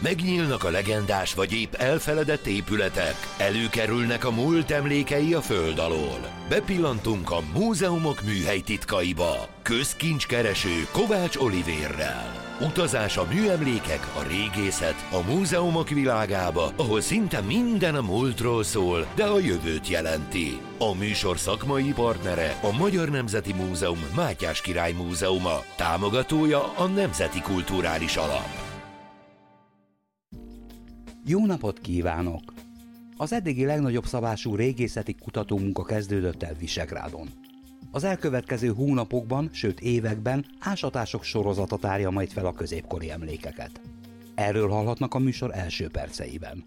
Megnyílnak a legendás vagy épp elfeledett épületek, előkerülnek a múlt emlékei a föld alól. Bepillantunk a múzeumok műhely titkaiba. Közkincskereső Kovács Olivérrel. Utazás a műemlékek, a régészet, a múzeumok világába, ahol szinte minden a múltról szól, de a jövőt jelenti. A műsor szakmai partnere a Magyar Nemzeti Múzeum Mátyás Király Múzeuma, támogatója a Nemzeti Kulturális Alap. Jó napot kívánok! Az eddigi legnagyobb szabású régészeti kutatómunka kezdődött el Visegrádon. Az elkövetkező hónapokban, sőt években ásatások sorozata tárja majd fel a középkori emlékeket. Erről hallhatnak a műsor első perceiben.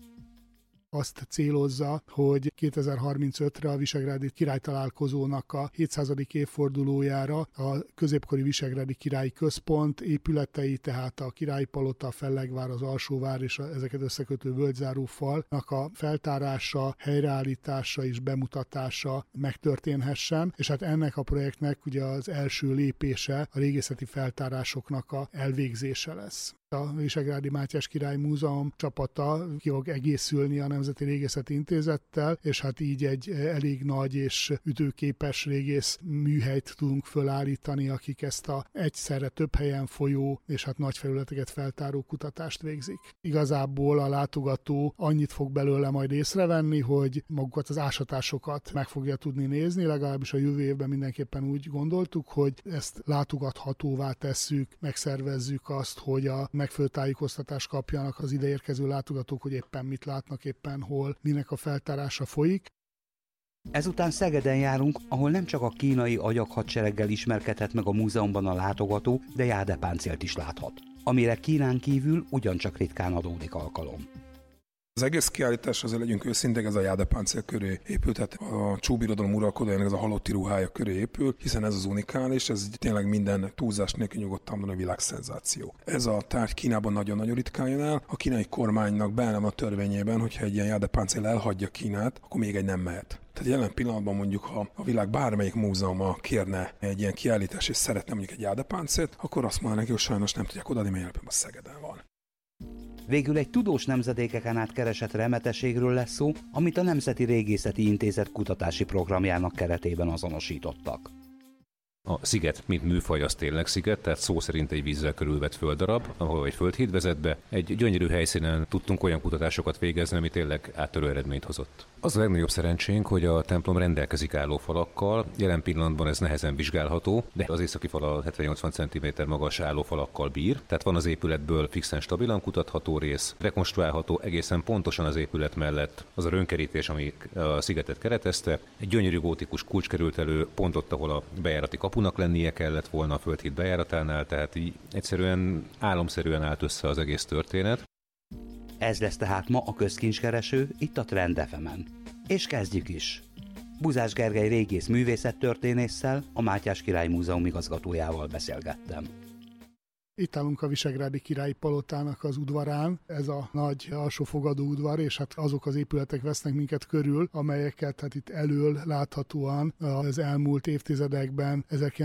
Azt célozza, hogy 2035-re a Visegrádi Királytalálkozónak a 700. évfordulójára a középkori Visegrádi Királyi Központ épületei, tehát a Királyi Palota, a Fellegvár, az Alsóvár és ezeket összekötő völgyzáró falnak a feltárása, helyreállítása és bemutatása megtörténhessen, és hát ennek a projektnek ugye az első lépése a régészeti feltárásoknak a elvégzése lesz. A Visegrádi Mátyás Király Múzeum csapata ki fog egészülni a Nemzeti Régészeti Intézettel, és hát így egy elég nagy és ütőképes régész műhelyt tudunk fölállítani, akik ezt a egyszerre több helyen folyó és hát nagy felületeket feltáró kutatást végzik. Igazából a látogató annyit fog belőle majd észrevenni, hogy magukat az ásatásokat meg fogja tudni nézni, legalábbis a jövő évben mindenképpen úgy gondoltuk, hogy ezt látogathatóvá tesszük, megszervezzük azt, hogy a megfelelő tájékoztatást kapjanak az ideérkező látogatók, hogy éppen mit látnak, éppen hol, minek a feltárása folyik. Ezután Szegeden járunk, ahol nem csak a kínai agyaghadsereggel ismerkedhet meg a múzeumban a látogató, de jádepáncélt is láthat, amire Kínán kívül ugyancsak ritkán adódik alkalom. Az egész kiállítás, azért legyünk őszinték, ez a jádepáncél köré épült, tehát a csúbirodalom uralkodójának ez a halotti ruhája köré épül, hiszen ez az unikális, ez tényleg minden túlzás nélkül nyugodtan mondani a világszenzáció. Ez a tárgy Kínában nagyon-nagyon ritkán jön el, a kínai kormánynak benne van a törvényében, hogyha egy ilyen jádepáncél elhagyja Kínát, akkor még egy nem mehet. Tehát jelen pillanatban mondjuk, ha a világ bármelyik múzeuma kérne egy ilyen kiállítás és szeretne mondjuk egy jádepáncélt, akkor azt mondanak, hogy sajnos nem tudják odaadni, mert a Szegeden van. Végül egy tudós nemzedékeken át keresett remetességről lesz szó, amit a Nemzeti Régészeti Intézet kutatási programjának keretében azonosítottak. A sziget, mint műfaj, az tényleg sziget, tehát szó szerint egy vízzel körülvett földdarab, ahol egy földhíd vezet be. Egy gyönyörű helyszínen tudtunk olyan kutatásokat végezni, ami tényleg áttörő eredményt hozott. Az a legnagyobb szerencsénk, hogy a templom rendelkezik állófalakkal, jelen pillanatban ez nehezen vizsgálható, de az északi fal 70-80 cm magas állófalakkal bír, tehát van az épületből fixen stabilan kutatható rész, rekonstruálható egészen pontosan az épület mellett az a rönkerítés, ami a szigetet keretezte. Egy gyönyörű gótikus kulcs került elő, pont ott, ahol a bejárati kapunak lennie kellett volna a földhíd bejáratánál, tehát így egyszerűen álomszerűen állt össze az egész történet. Ez lesz tehát ma a közkincskereső, itt a Trend FM-en. És kezdjük is! Buzás Gergely régész művészettörténésszel, a Mátyás Király Múzeum igazgatójával beszélgettem. Itt állunk a Visegrádi Királyi Palotának az udvarán, ez a nagy alsófogadó udvar, és hát azok az épületek vesznek minket körül, amelyeket hát itt elől láthatóan az elmúlt évtizedekben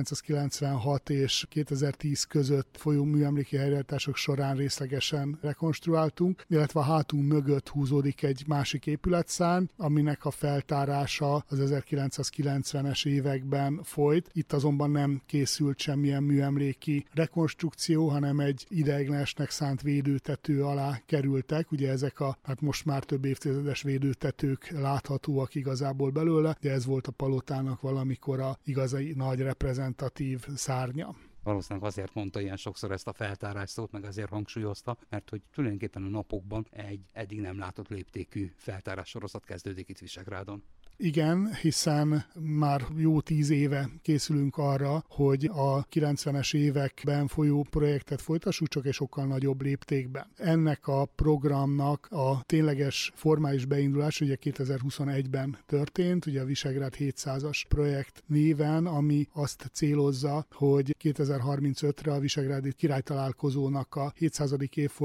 1996 és 2010 között folyó műemléki helyreállítások során részlegesen rekonstruáltunk, illetve a hátunk mögött húzódik egy másik épületszárny, aminek a feltárása az 1990-es években folyt. Itt azonban nem készült semmilyen műemléki rekonstrukció, hanem egy ideiglenesnek szánt védőtető alá kerültek. Ugye ezek a hát most már több évtizedes védőtetők láthatóak igazából belőle, de ez volt a palotának valamikor a igazi nagy reprezentatív szárnya. Valószínűleg azért mondta ilyen sokszor ezt a feltárás szót, meg azért hangsúlyozta, mert hogy tulajdonképpen a napokban egy eddig nem látott léptékű feltárás sorozat kezdődik itt Visegrádon. Igen, hiszen már jó 10 éve készülünk arra, hogy a 90-es években folyó projektet folytassuk, csak egy sokkal nagyobb léptékben. Ennek a programnak a tényleges formális beindulás ugye 2021-ben történt, ugye a Visegrád 700-as projekt néven, ami azt célozza, hogy 2035-re a Visegrádi Királytalálkozónak a 700.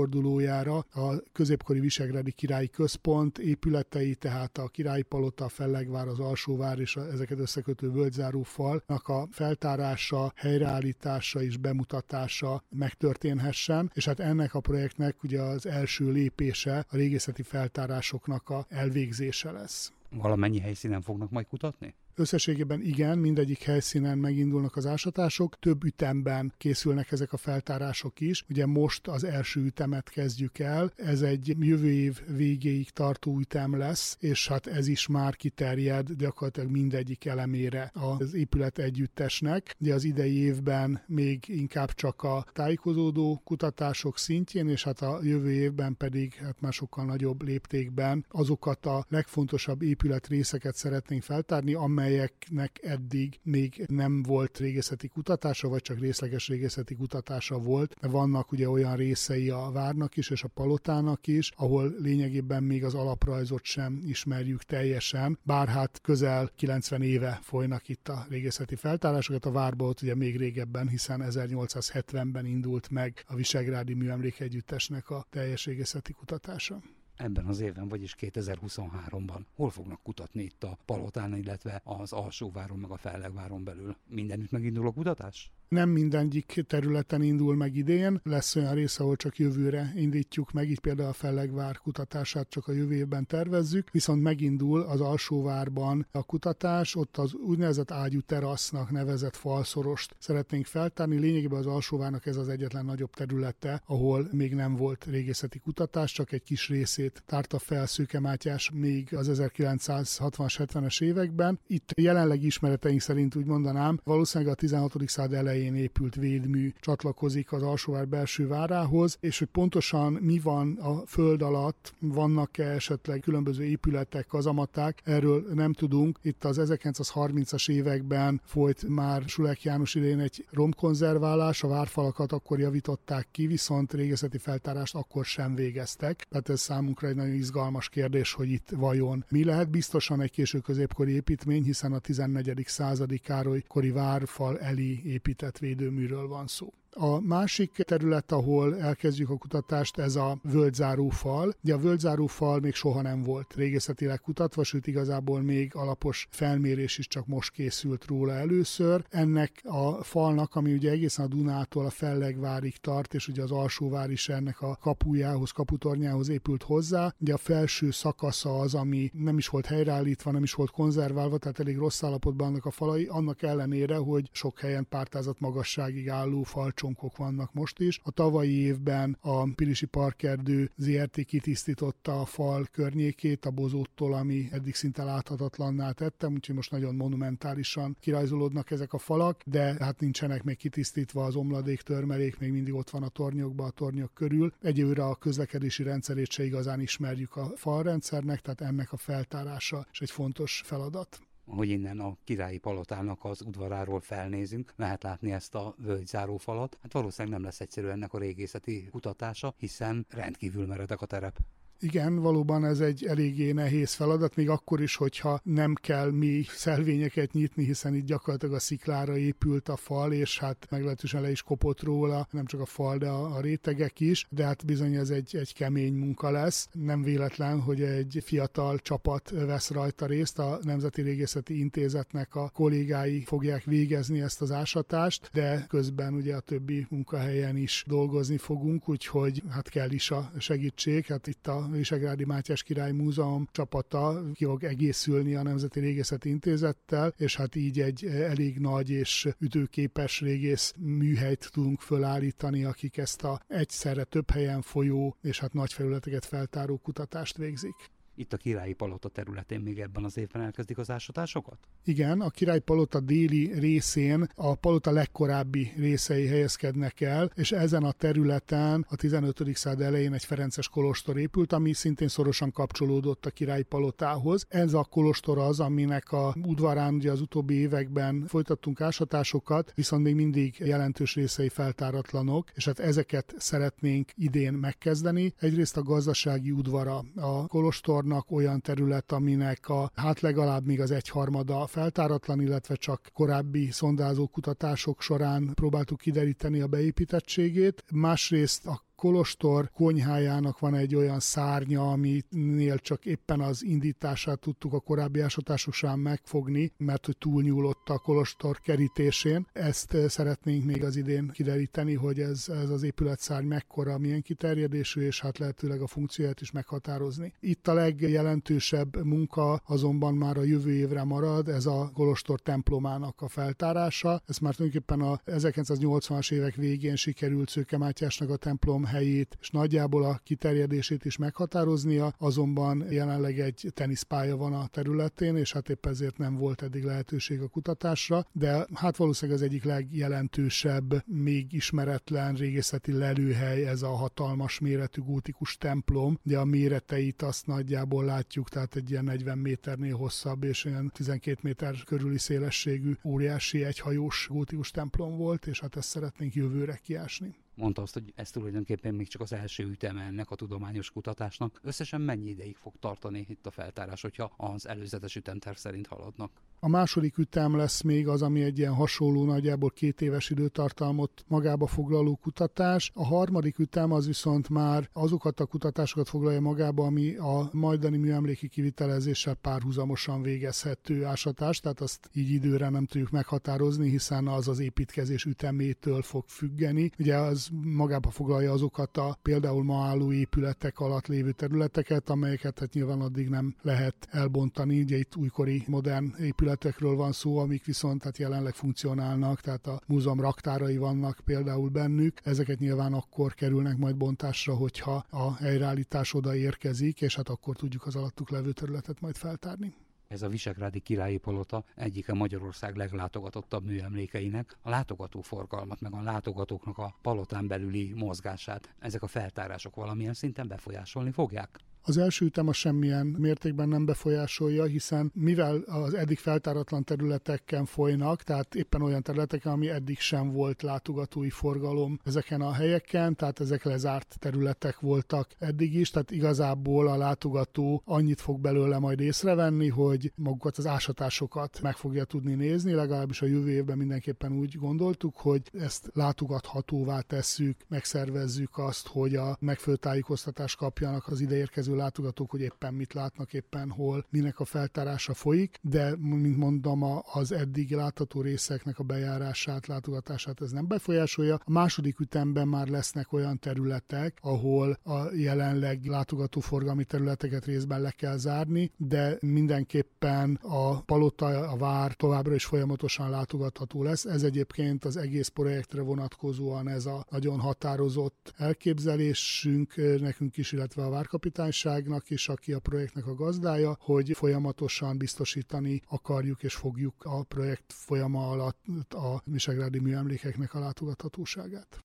évfordulójára a középkori Visegrádi Királyi Központ épületei, tehát a Királyi Palota, a Fellegvár, az Alsóvár és ezeket összekötő völgyzáró falnak a feltárása, helyreállítása és bemutatása megtörténhessen, és hát ennek a projektnek ugye az első lépése a régészeti feltárásoknak a elvégzése lesz. Valamennyi helyszínen fognak majd kutatni? Összességében igen, mindegyik helyszínen megindulnak az ásatások, több ütemben készülnek ezek a feltárások is. Ugye most az első ütemet kezdjük el, ez egy jövő év végéig tartó ütem lesz, és hát ez is már kiterjed gyakorlatilag mindegyik elemére az épület együttesnek. Ugye az idei évben még inkább csak a tájékozódó kutatások szintjén, és hát a jövő évben pedig hát már sokkal nagyobb léptékben azokat a legfontosabb épületrészeket szeretnénk feltárni, amelyeknek eddig még nem volt régészeti kutatása, vagy csak részleges régészeti kutatása volt. De vannak ugye olyan részei a várnak is, és a palotának is, ahol lényegében még az alaprajzot sem ismerjük teljesen, bár hát közel 90 éve folynak itt a régészeti feltárásokat, a várba ott ugye még régebben, hiszen 1870-ben indult meg a Visegrádi Műemlékegyüttesnek a teljes régészeti kutatása. Ebben az évben, vagyis 2023-ban hol fognak kutatni itt a Palotán, illetve az Alsóváron, meg a Fellegváron belül? Mindenütt megindul a kutatás? Nem mindegyik területen indul meg idén, lesz olyan rész, ahol csak jövőre indítjuk meg, így például a Fellegvár kutatását csak a jövő évben tervezzük, viszont megindul az Alsóvárban a kutatás, ott az úgynevezett ágyú terasznak nevezett falszorost szeretnénk feltárni. Lényegében az Alsóvárnak ez az egyetlen nagyobb területe, ahol még nem volt régészeti kutatás, csak egy kis részét tárta fel Szőke Mátyás még az 1960-70-es években. Itt jelenlegi ismereteink szerint úgy mondanám, valószínűleg a 16. század elején épült védmű csatlakozik az Alsóvár belső várához, és hogy pontosan mi van a föld alatt, vannak-e esetleg különböző épületek, kazamaták, erről nem tudunk. Itt az 1930-as években folyt már Sulek János idején egy romkonzerválás, a várfalakat akkor javították ki, viszont régészeti feltárást akkor sem végeztek. Tehát ez számunkra egy nagyon izgalmas kérdés, hogy itt vajon mi lehet. Biztosan egy késő középkori építmény, hiszen a 14. századi Károly-kori várfal elé épített védőműről van szó. A másik terület, ahol elkezdjük a kutatást, ez a völgyzárófal. Ugye a völgyzárófal még soha nem volt régészetileg kutatva, sőt igazából még alapos felmérés is csak most készült róla először. Ennek a falnak, ami ugye egészen a Dunától a Fellegvárig tart, és ugye az Alsóvár is ennek a kapujához, kaputornyához épült hozzá. Ugye a felső szakasza az, ami nem is volt helyreállítva, nem is volt konzerválva, tehát elég rossz állapotban annak a falai, annak ellenére, hogy sok helyen pártázat magasságig álló falcsonkok vannak most is. A tavalyi évben a Pilisi Parkerdő ZRT kitisztította a fal környékét a bozóttól, ami eddig szinte láthatatlanná tettem, úgyhogy most nagyon monumentálisan kirajzolódnak ezek a falak, de hát nincsenek még kitisztítva, az omladék, törmelék még mindig ott van a tornyokban, a tornyok körül. Egyelőre a közlekedési rendszerét se igazán ismerjük a falrendszernek, tehát ennek a feltárása is egy fontos feladat. Hogy innen a Királyi Palotának az udvaráról felnézünk, lehet látni ezt a völgyzárófalat. Hát valószínűleg nem lesz egyszerű ennek a régészeti kutatása, hiszen rendkívül meredek a terep. Igen, valóban ez egy eléggé nehéz feladat, még akkor is, hogyha nem kell mély szelvényeket nyitni, hiszen itt gyakorlatilag a sziklára épült a fal, és hát meglehetősen le is kopott róla, nem csak a fal, de a rétegek is, de hát bizony ez egy kemény munka lesz. Nem véletlen, hogy egy fiatal csapat vesz rajta részt, a Nemzeti Régészeti Intézetnek a kollégái fogják végezni ezt az ásatást, de közben ugye a többi munkahelyen is dolgozni fogunk, úgyhogy hát kell is a segítség. Hát itt a Visegrádi Mátyás Király Múzeum csapata ki fog egészülni a Nemzeti Régészeti Intézettel, és hát így egy elég nagy és ütőképes régész műhelyt tudunk fölállítani, akik ezt a egyszerre több helyen folyó és hát nagy felületeket feltáró kutatást végzik. Itt a Királyi Palota területén még ebben az évben elkezdik az ásatásokat? Igen, a Királyi Palota déli részén a palota legkorábbi részei helyezkednek el, és ezen a területen a 15. század elején egy ferences kolostor épült, ami szintén szorosan kapcsolódott a Királyi Palotához. Ez a kolostor az, aminek a udvarán ugye az utóbbi években folytattunk ásatásokat, viszont még mindig jelentős részei feltáratlanok, és hát ezeket szeretnénk idén megkezdeni. Egyrészt a gazdasági udvara a kolostor olyan terület, aminek hát legalább még az egyharmada feltáratlan, illetve csak korábbi szondázó kutatások során próbáltuk kideríteni a beépítettségét. Másrészt a kolostor konyhájának van egy olyan szárnya, aminél csak éppen az indítását tudtuk a korábbi ásatások során megfogni, mert hogy túlnyúlott a kolostor kerítésén. Ezt szeretnénk még az idén kideríteni, hogy ez az épületszárny mekkora, milyen kiterjedésű, és hát lehetőleg a funkcióját is meghatározni. Itt a legjelentősebb munka azonban már a jövő évre marad, ez a kolostor templomának a feltárása. Ez már tulajdonképpen a 1980-as évek végén sikerült Szőke Mátyásnak a templom helyét és nagyjából a kiterjedését is meghatároznia, azonban jelenleg egy teniszpálya van a területén, és hát épp ezért nem volt eddig lehetőség a kutatásra, de hát valószínűleg az egyik legjelentősebb, még ismeretlen régészeti lelőhely ez a hatalmas méretű gótikus templom. Ugye a méreteit azt nagyjából látjuk, tehát egy ilyen 40 méternél hosszabb és olyan 12 méter körüli szélességű óriási egyhajós gótikus templom volt, és hát ezt szeretnénk jövőre kiásni. Mondta azt, hogy ez tulajdonképpen még csak az első üteme ennek a tudományos kutatásnak. Összesen mennyi ideig fog tartani itt a feltárás, hogyha az előzetes ütemterv szerint haladnak? A második ütem lesz még az, ami egy ilyen hasonló, nagyjából 2 éves időtartalmot magába foglaló kutatás. A harmadik ütem az viszont már azokat a kutatásokat foglalja magába, ami a majdani műemléki kivitelezéssel párhuzamosan végezhető ásatás, tehát azt így időre nem tudjuk meghatározni, hiszen az építkezés ütemétől fog függeni. Ugye az magába foglalja azokat a például ma álló épületek alatt lévő területeket, amelyeket hát nyilván addig nem lehet elbontani. Ugye itt újkori modern épületekről van szó, amik viszont hát jelenleg funkcionálnak, tehát a múzeum raktárai vannak például bennük. Ezeket nyilván akkor kerülnek majd bontásra, hogyha a helyreállítás oda érkezik, és hát akkor tudjuk az alattuk levő területet majd feltárni. Ez a visegrádi királyi palota egyike Magyarország leglátogatottabb műemlékeinek. A látogatóforgalmat, meg a látogatóknak a palotán belüli mozgását ezek a feltárások valamilyen szinten befolyásolni fogják? Az első ütem a semmilyen mértékben nem befolyásolja, hiszen mivel az eddig feltáratlan területeken folynak, tehát éppen olyan területeken, ami eddig sem volt látogatói forgalom ezeken a helyeken, tehát ezek lezárt területek voltak eddig is, tehát igazából a látogató annyit fog belőle majd észrevenni, hogy magukat az ásatásokat meg fogja tudni nézni, legalábbis a jövő évben mindenképpen úgy gondoltuk, hogy ezt látogathatóvá tesszük, megszervezzük azt, hogy a megfelelő tájékoztatást kapjanak az ideérkező látogatók, hogy éppen mit látnak, éppen hol, minek a feltárása folyik, de mint mondom, az eddig látható részeknek a bejárását, látogatását ez nem befolyásolja. A második ütemben már lesznek olyan területek, ahol a jelenleg látogatóforgalmi területeket részben le kell zárni, de mindenképpen a palota, a vár továbbra is folyamatosan látogatható lesz. Ez egyébként az egész projektre vonatkozóan ez a nagyon határozott elképzelésünk nekünk is, illetve a várkapitányságnak is, aki a projektnek a gazdája, hogy folyamatosan biztosítani akarjuk és fogjuk a projekt folyama alatt a visegrádi műemlékeknek a látogathatóságát.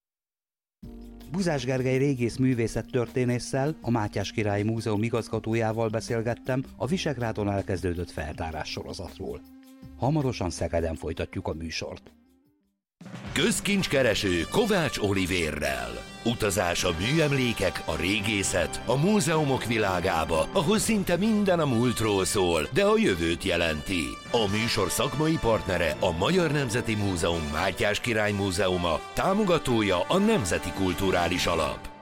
Buzás Gergely régész művészettörténésszel, a Mátyás Királyi Múzeum igazgatójával beszélgettem a Visegrádon elkezdődött feltárás sorozatról. Hamarosan Szegeden folytatjuk a műsort. Közkincskereső Kovács Olivérrel. Utazás a műemlékek, a régészet, a múzeumok világába, ahol szinte minden a múltról szól, de a jövőt jelenti. A műsor szakmai partnere a Magyar Nemzeti Múzeum Mátyás Király Múzeuma, támogatója a Nemzeti Kulturális Alap.